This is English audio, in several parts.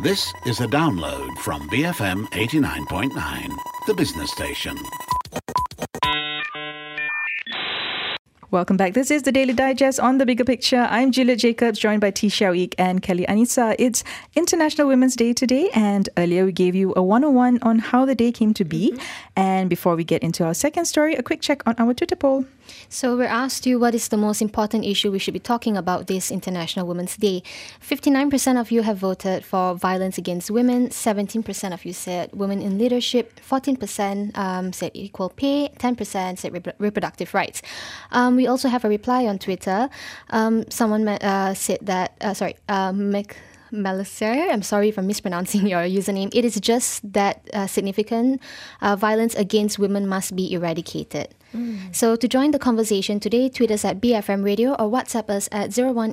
This is a download from BFM 89.9, the business station. Welcome back. This is the Daily Digest on The Bigger Picture. I'm Juliet Jacobs, joined by T. Xiao Ik and Kelly Anissa. It's International Women's Day today, and earlier we gave you a 101 on how the day came to be. And before we get into our second story, a quick check on our Twitter poll. So we asked you what is the most important issue we should be talking about this International Women's Day. 59% of you have voted for violence against women, 17% of you said women in leadership, 14% said equal pay, 10% said reproductive rights. We also have a reply on Twitter. Someone said that, Melisser, I'm sorry if I'm mispronouncing your username. It is just that significant violence against women must be eradicated. So to join the conversation today, tweet us at BFM Radio or WhatsApp us at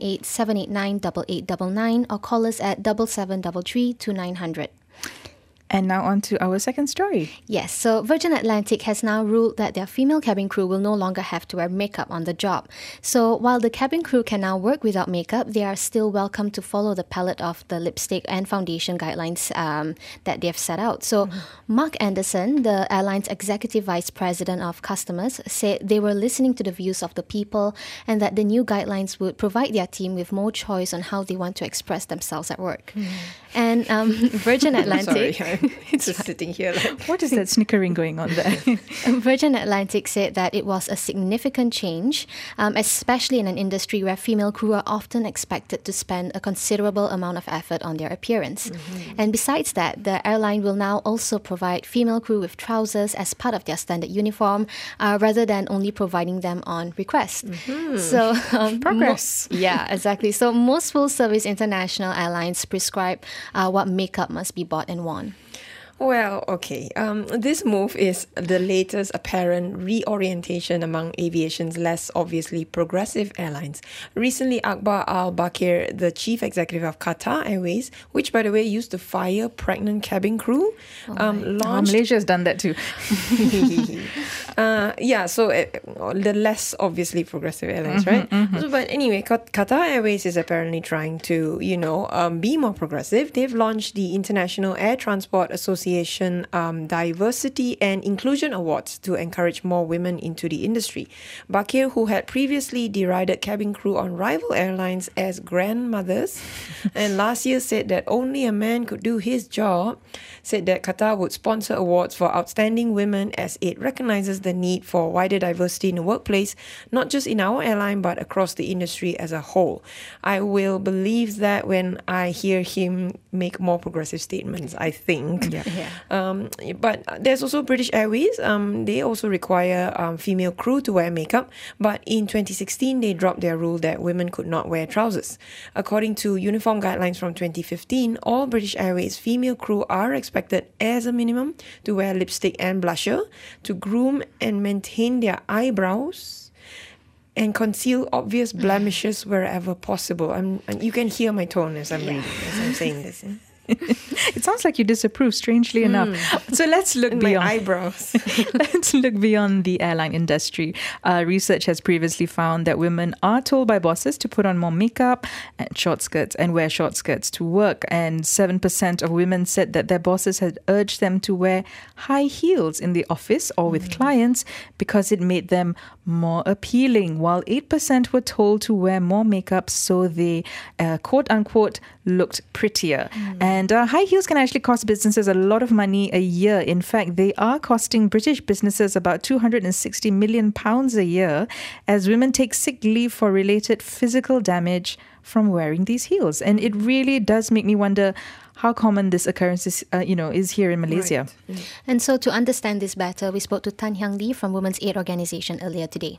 018-789-8899 or call us at 7733-2900. And now on to our second story. Yes, so Virgin Atlantic has now ruled that their female cabin crew will no longer have to wear makeup on the job. So while the cabin crew can now work without makeup, they are still welcome to follow the palette of the lipstick and foundation guidelines that they've set out. So Mark Anderson, the airline's executive vice president of customers, said they were listening to the views of the people and that the new guidelines would provide their team with more choice on how they want to express themselves at work. And Virgin Atlantic... Sorry, I'm just sitting here like... What is that snickering going on there? Virgin Atlantic said that it was a significant change, especially in an industry where female crew are often expected to spend a considerable amount of effort on their appearance. And besides that, the airline will now also provide female crew with trousers as part of their standard uniform, rather than only providing them on request. So Progress. Yeah, exactly. So most full-service international airlines prescribe what makeup must be bought and worn. Well, okay. This move is the latest apparent reorientation among aviation's less obviously progressive airlines. Recently, Akbar Al-Bakir, the chief executive of Qatar Airways, which, by the way, used to fire pregnant cabin crew, launched... Malaysia has done that too. The less obviously progressive airlines, right? So, but anyway, Qatar Airways is apparently trying to, be more progressive. They've launched the International Air Transport Association Diversity and Inclusion Awards to encourage more women into the industry. Bakir, who had previously derided cabin crew on rival airlines as grandmothers, and last year said that only a man could do his job, said that Qatar would sponsor awards for outstanding women as it recognizes the need for wider diversity in the workplace, not just in our airline but across the industry as a whole. I will believe that when I hear him make more progressive statements, I think. But there's also British Airways. They also require female crew to wear makeup, but in 2016 they dropped their rule that women could not wear trousers. According to uniform guidelines from 2015, all British Airways female crew are expected as a minimum to wear lipstick and blusher, to groom and maintain their eyebrows, and conceal obvious blemishes wherever possible. And you can hear my tone as I'm reading, as I'm saying this. It sounds like you disapprove, strangely enough. So let's look beyond. My eyebrows. Let's look beyond the airline industry. Research has previously found that women are told by bosses to put on more makeup and short skirts and wear short skirts to work. And 7% of women said that their bosses had urged them to wear high heels in the office or with clients because it made them more appealing, while 8% were told to wear more makeup so they, quote unquote, looked prettier. And high heels can actually cost businesses a lot of money a year. In fact, they are costing British businesses about £260 million a year as women take sick leave for related physical damage from wearing these heels. And it really does make me wonder how common this occurrence is here in Malaysia. Right. And so to understand this better, we spoke to Tan Hyang Lee from Women's Aid Organisation earlier today.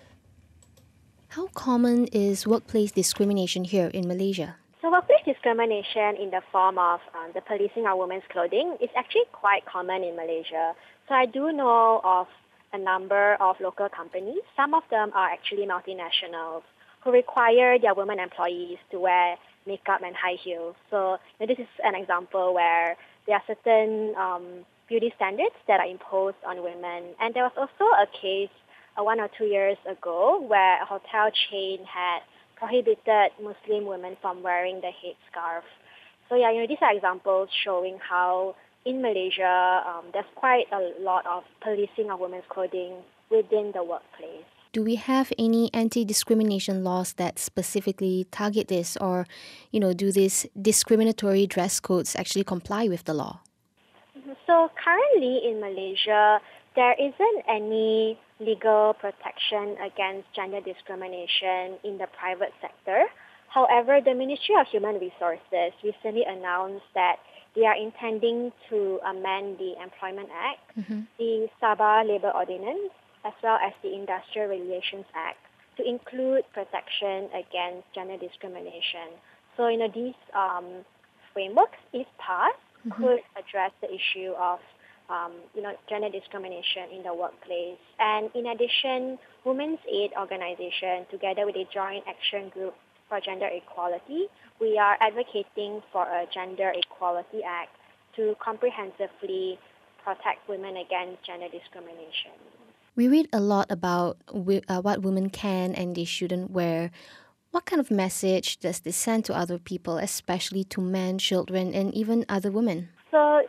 How common is workplace discrimination here in Malaysia? So workplace discrimination in the form of the policing of women's clothing is actually quite common in Malaysia. So I do know of a number of local companies. Some of them are actually multinationals who require their women employees to wear makeup and high heels. So this is an example where there are certain beauty standards that are imposed on women. And there was also a case 1 or 2 years ago where a hotel chain had prohibited Muslim women from wearing the headscarf. So yeah, these are examples showing how in Malaysia there's quite a lot of policing of women's clothing within the workplace. Do we have any anti-discrimination laws that specifically target this, or, do these discriminatory dress codes actually comply with the law? So currently in Malaysia, there isn't any legal protection against gender discrimination in the private sector. However, the Ministry of Human Resources recently announced that they are intending to amend the Employment Act, the Sabah Labour Ordinance, as well as the Industrial Relations Act to include protection against gender discrimination. So, these frameworks, if passed, could address the issue of gender discrimination in the workplace. And in addition, Women's Aid Organization, together with a Joint Action Group for Gender Equality, we are advocating for a Gender Equality Act to comprehensively protect women against gender discrimination. We read a lot about what women can and they shouldn't wear. What kind of message does this send to other people, especially to men, children, and even other women? So,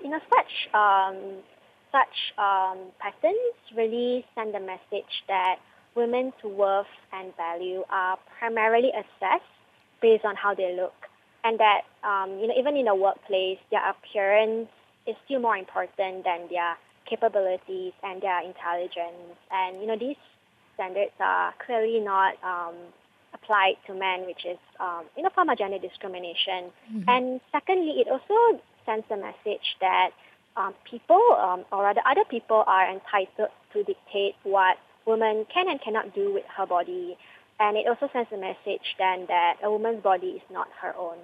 such patterns really send the message that women's worth and value are primarily assessed based on how they look, and that even in the workplace, their appearance is still more important than their capabilities and their intelligence. And these standards are clearly not applied to men, which is a form of gender discrimination. And secondly, it also sends the message that people, or rather other people, are entitled to dictate what women can and cannot do with her body. And it also sends the message then that a woman's body is not her own.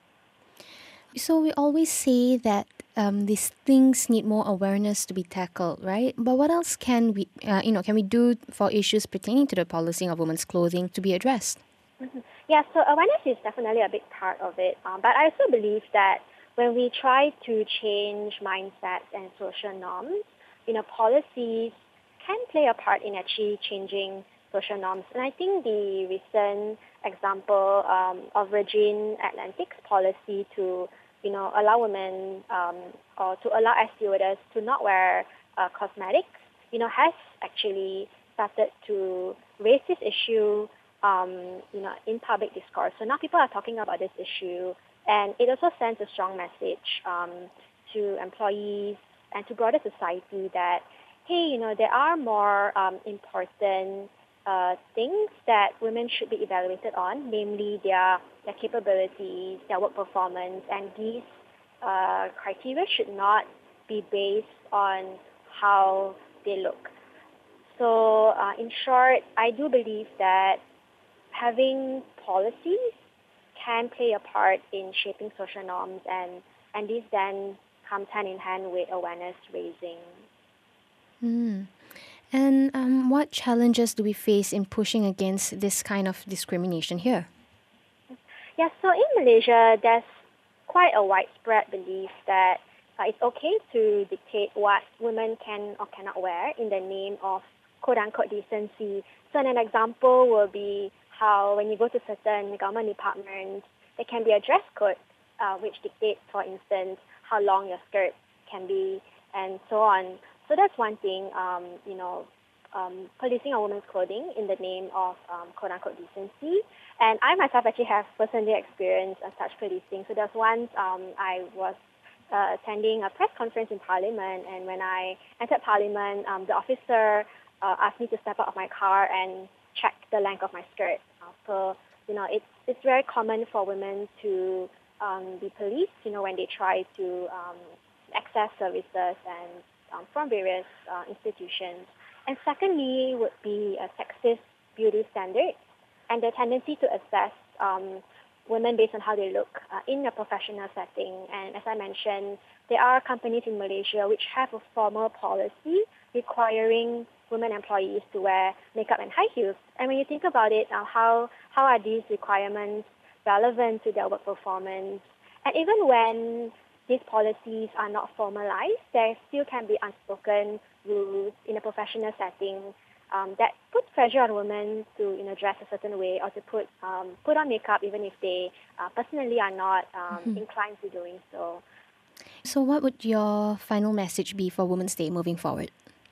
So we always say that these things need more awareness to be tackled, right? But what else can we do for issues pertaining to the policing of women's clothing to be addressed? Yeah, so awareness is definitely a big part of it. But I also believe that when we try to change mindsets and social norms, policies can play a part in actually changing social norms. And I think the recent example of Virgin Atlantic's policy to allow women or to allow air stewardess to not wear cosmetics, has actually started to raise this issue, in public discourse. So now people are talking about this issue, and it also sends a strong message to employees and to broader society that, hey, there are more important things that women should be evaluated on, namely their capabilities, their work performance, and these criteria should not be based on how they look. So in short, I do believe that having policies can play a part in shaping social norms, and this then comes hand in hand with awareness raising. And what challenges do we face in pushing against this kind of discrimination here? Yeah, so in Malaysia, there's quite a widespread belief that it's okay to dictate what women can or cannot wear in the name of quote-unquote decency. So an example will be how when you go to certain government departments, there can be a dress code which dictates, for instance, how long your skirt can be and so on. So that's one thing, policing a woman's clothing in the name of quote-unquote decency. And I myself actually have personally experienced such policing. So there's once I was attending a press conference in Parliament, and when I entered Parliament, the officer asked me to step out of my car and check the length of my skirt. So, it's very common for women to be policed, when they try to access services and from various institutions. And secondly would be a sexist beauty standard and the tendency to assess women based on how they look in a professional setting. And as I mentioned, there are companies in Malaysia which have a formal policy requiring women employees to wear makeup and high heels. And when you think about it, how are these requirements relevant to their work performance? And even when these policies are not formalized, there still can be unspoken rules in a professional setting that puts pressure on women to dress a certain way or to put on makeup even if they personally are not inclined to doing so. So what would your final message be for Women's Day moving forward?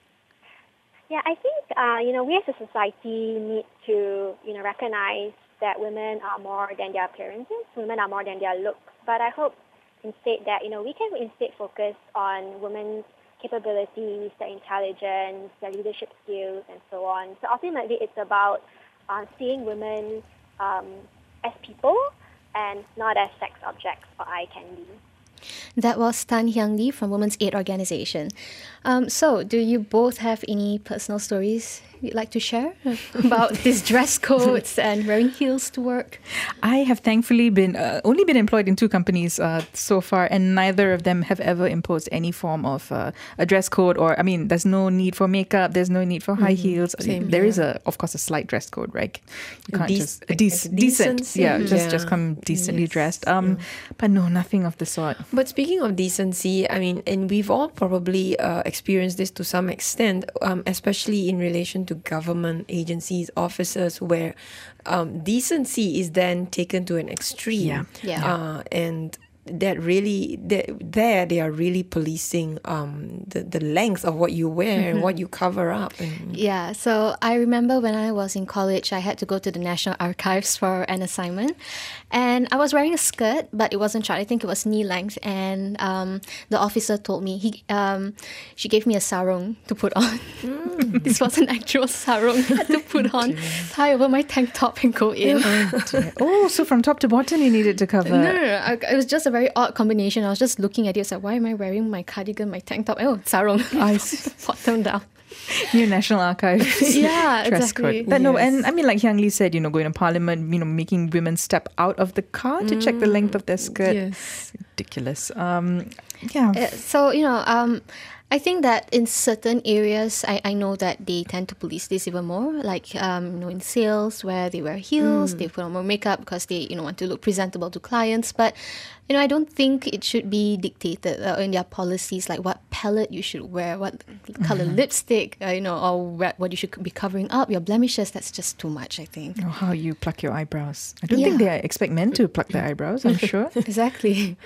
Yeah, I think we as a society need to recognize that women are more than their appearances, women are more than their looks. But I hope instead that we can instead focus on women's capabilities, their intelligence, their leadership skills, and so on. So ultimately, it's about seeing women as people and not as sex objects or eye candy. That was Tan Hyang Lee from Women's Aid Organization. So, do you both have any personal stories you'd like to share about these dress codes and wearing heels to work? I have thankfully only been employed in 2 companies so far, and neither of them have ever imposed any form of a dress code. Or, I mean, there's no need for makeup, there's no need for high heels. There is of course, a slight dress code, right? You can't decent, just come decently dressed. But no, nothing of the sort. But speaking of decency, I mean, and we've all probably experienced this to some extent, especially in relation to government agencies, officers, where decency is then taken to an extreme. And that really, they are really policing the length of what you wear and what you cover up. Yeah, so I remember when I was in college, I had to go to the National Archives for an assignment. And I was wearing a skirt, but it wasn't short. I think it was knee length. And the officer told me, she gave me a sarong to put on. This was an actual sarong I had to put on, tie over my tank top and go in. So from top to bottom you needed to cover. No. It was just a very odd combination. I was just looking at it. I was like, why am I wearing my cardigan, my tank top? Oh, sarong. I see. Bottom down. New National Archives. Yeah, dress exactly. code. But no, and I mean, like Hyang Lee said, going to Parliament, making women step out of the car to check the length of their skirt. Yes. Ridiculous. So, I think that in certain areas, I know that they tend to police this even more. Like, in sales where they wear heels, they put on more makeup because they, want to look presentable to clients. But, I don't think it should be dictated in their policies, like what palette you should wear, what color lipstick, or what you should be covering up, your blemishes. That's just too much, I think. Or how you pluck your eyebrows. I don't think they expect men to pluck their eyebrows, I'm sure. Exactly.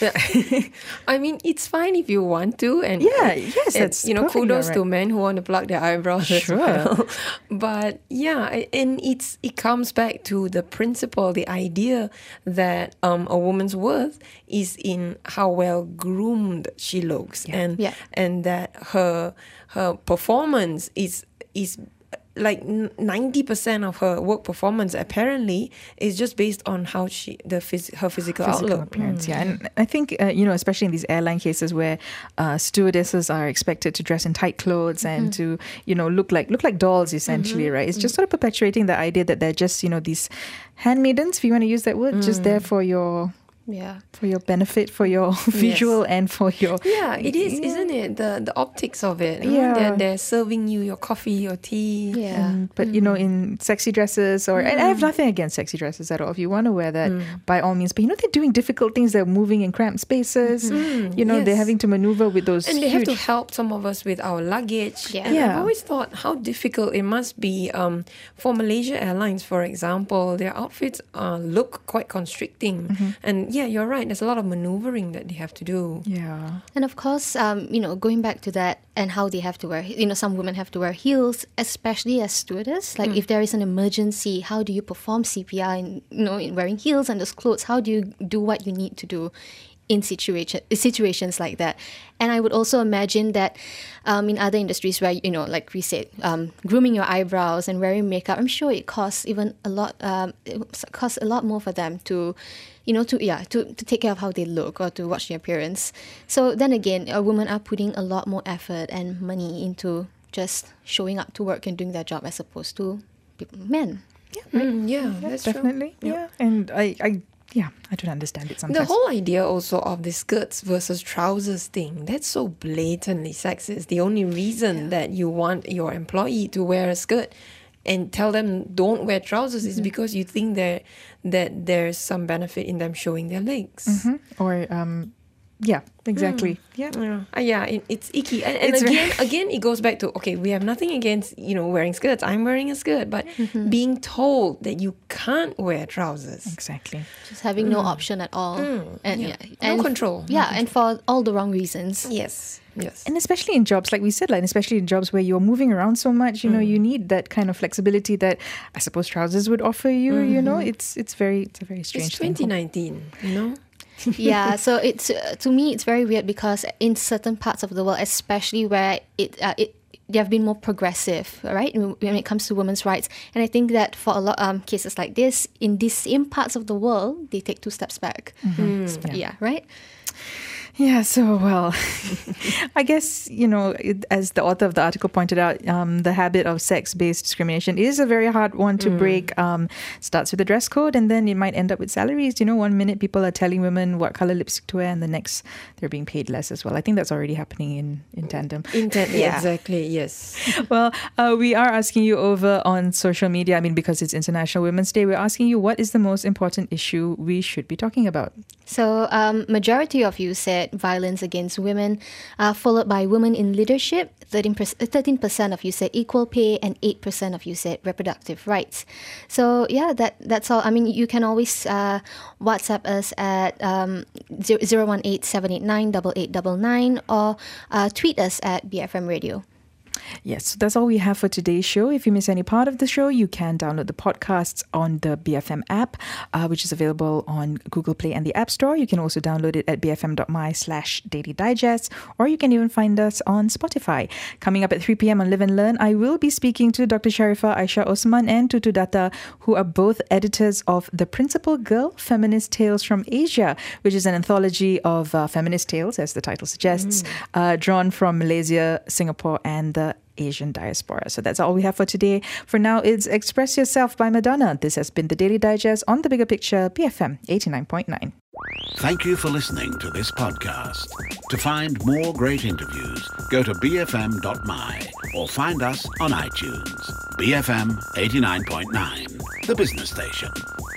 I mean, it's fine if you want to. And that's kudos to men who want to pluck their eyebrows as well. But and it comes back to the principle, the idea that a woman's worth is in how well groomed she looks, and that her performance is like 90% of her work performance apparently is just based on how her physical outlook appearance. And I think especially in these airline cases where stewardesses are expected to dress in tight clothes and to look like dolls essentially, right? It's just sort of perpetuating the idea that they're just these handmaidens, if you want to use that word, just there for your for your benefit, for your visual and for your... Yeah, it is, isn't it? The optics of it. They're serving you your coffee, your tea. Yeah. But, in sexy dresses and I have nothing against sexy dresses at all. If you want to wear that, by all means. But, they're doing difficult things. They're moving in cramped spaces. They're having to maneuver with those and they have to help some of us with our luggage. Yeah. And I've always thought how difficult it must be for Malaysia Airlines, for example. Their outfits look quite constricting. And you're right. There's a lot of maneuvering that they have to do. Yeah. And of course, going back to that and how they have to wear, some women have to wear heels, especially as stewardess. Like if there is an emergency, how do you perform CPR in wearing heels and those clothes? How do you do what you need to do in situations like that? And I would also imagine that in other industries where, like we said, grooming your eyebrows and wearing makeup, I'm sure it costs even a lot, it costs a lot more for them to take care of how they look or to watch their appearance. So then again, women are putting a lot more effort and money into just showing up to work and doing their job as opposed to men. That's definitely. True. Yeah. And I don't understand it sometimes. The whole idea also of the skirts versus trousers thing, that's so blatantly sexist. The only reason that you want your employee to wear a skirt and tell them don't wear trousers is because you think that there's some benefit in them showing their legs. Or Yeah, exactly. Yeah. It's icky. And again, it goes back to, okay, we have nothing against, wearing skirts. I'm wearing a skirt, but being told that you can't wear trousers. Exactly. Just having no option at all. And No control. Yeah, and for all the wrong reasons. Yes. And especially in jobs, like we said, especially in jobs where you're moving around so much, you need that kind of flexibility that I suppose trousers would offer you. It's a very strange It's thing. 2019, Yeah, so it's to me it's very weird because in certain parts of the world, especially where they have been more progressive, right, when it comes to women's rights, and I think that for a lot cases like this, in these same parts of the world, they take 2 steps back. Yeah, right. Yeah, so, well, I guess, as the author of the article pointed out, the habit of sex-based discrimination is a very hard one to break. Starts with the dress code, and then it might end up with salaries. 1 minute people are telling women what color lipstick to wear, and the next they're being paid less as well. I think that's already happening in tandem. Yeah, exactly, yes. Well, we are asking you over on social media. Because it's International Women's Day, we're asking you, what is the most important issue we should be talking about? So, majority of you said violence against women, followed by women in leadership. 13% of you said equal pay, and 8% of you said reproductive rights. So, yeah, that's all. You can always WhatsApp us at 018-789-8899 or tweet us at BFM Radio. Yes, so that's all we have for today's show. If you miss any part of the show, you can download the podcasts on the BFM app, which is available on Google Play and the App Store. You can also download it at bfm.my/Daily Digest, or you can even find us on Spotify. Coming up at 3 p.m. on Live and Learn, I will be speaking to Dr. Sharifah Aisha Osman and Tutu Datta, who are both editors of The Principal Girl, Feminist Tales from Asia, which is an anthology of feminist tales, as the title suggests, drawn from Malaysia, Singapore, and the Asian diaspora. So that's all we have for today. For now, it's Express Yourself by Madonna. This has been the Daily Digest on The Bigger Picture, BFM 89.9. Thank you for listening to this podcast. To find more great interviews, go to bfm.my or find us on iTunes. BFM 89.9, the business station.